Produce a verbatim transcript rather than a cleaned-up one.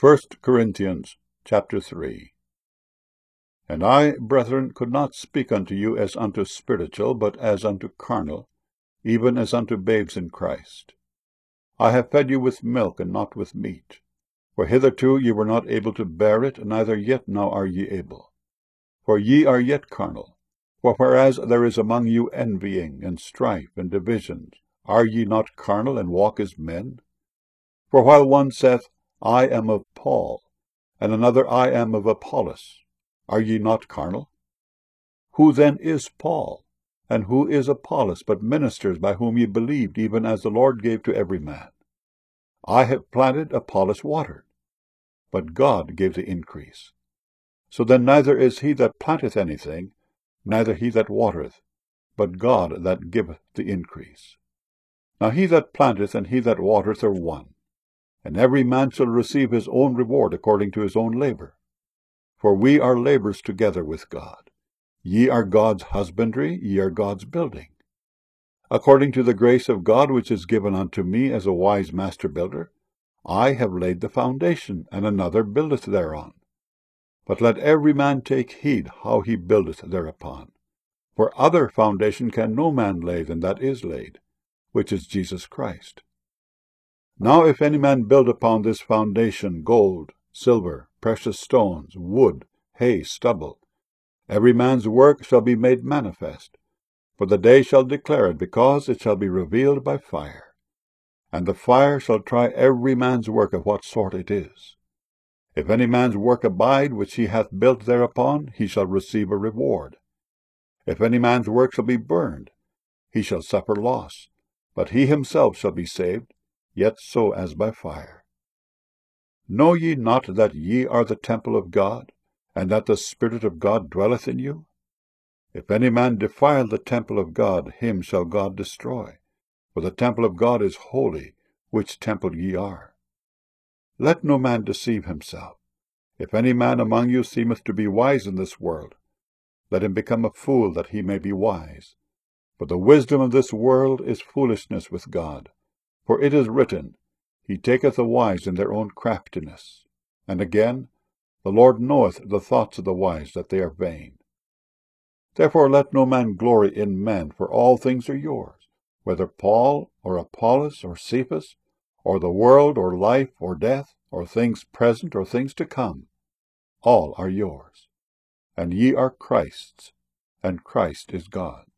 First Corinthians chapter three. And I, brethren, could not speak unto you as unto spiritual, but as unto carnal, even as unto babes in Christ. I have fed you with milk, and not with meat. For hitherto ye were not able to bear it, neither yet now are ye able. For ye are yet carnal. For whereas there is among you envying, and strife, and divisions, are ye not carnal, and walk as men? For while one saith, I am of Paul, and another, I am of Apollos, are ye not carnal? Who then is Paul, and who is Apollos, but ministers by whom ye believed, even as the Lord gave to every man? I have planted, Apollos watered, but God gave the increase. So then neither is he that planteth anything, neither he that watereth, but God that giveth the increase. Now he that planteth and he that watereth are one, and every man shall receive his own reward according to his own labor. For we are laborers together with God. Ye are God's husbandry, ye are God's building. According to the grace of God which is given unto me as a wise master builder, I have laid the foundation, and another buildeth thereon. But let every man take heed how he buildeth thereupon. For other foundation can no man lay than that is laid, which is Jesus Christ. Now if any man build upon this foundation gold, silver, precious stones, wood, hay, stubble, every man's work shall be made manifest, for the day shall declare it, because it shall be revealed by fire. And the fire shall try every man's work of what sort it is. If any man's work abide which he hath built thereupon, he shall receive a reward. If any man's work shall be burned, he shall suffer loss, but he himself shall be saved, yet so as by fire. Know ye not that ye are the temple of God, and that the Spirit of God dwelleth in you? If any man defile the temple of God, him shall God destroy. For the temple of God is holy, which temple ye are. Let no man deceive himself. If any man among you seemeth to be wise in this world, let him become a fool, that he may be wise. For the wisdom of this world is foolishness with God. For it is written, He taketh the wise in their own craftiness. And again, The Lord knoweth the thoughts of the wise, that they are vain. Therefore let no man glory in men, for all things are yours, whether Paul, or Apollos, or Cephas, or the world, or life, or death, or things present, or things to come. All are yours. And ye are Christ's, and Christ is God's.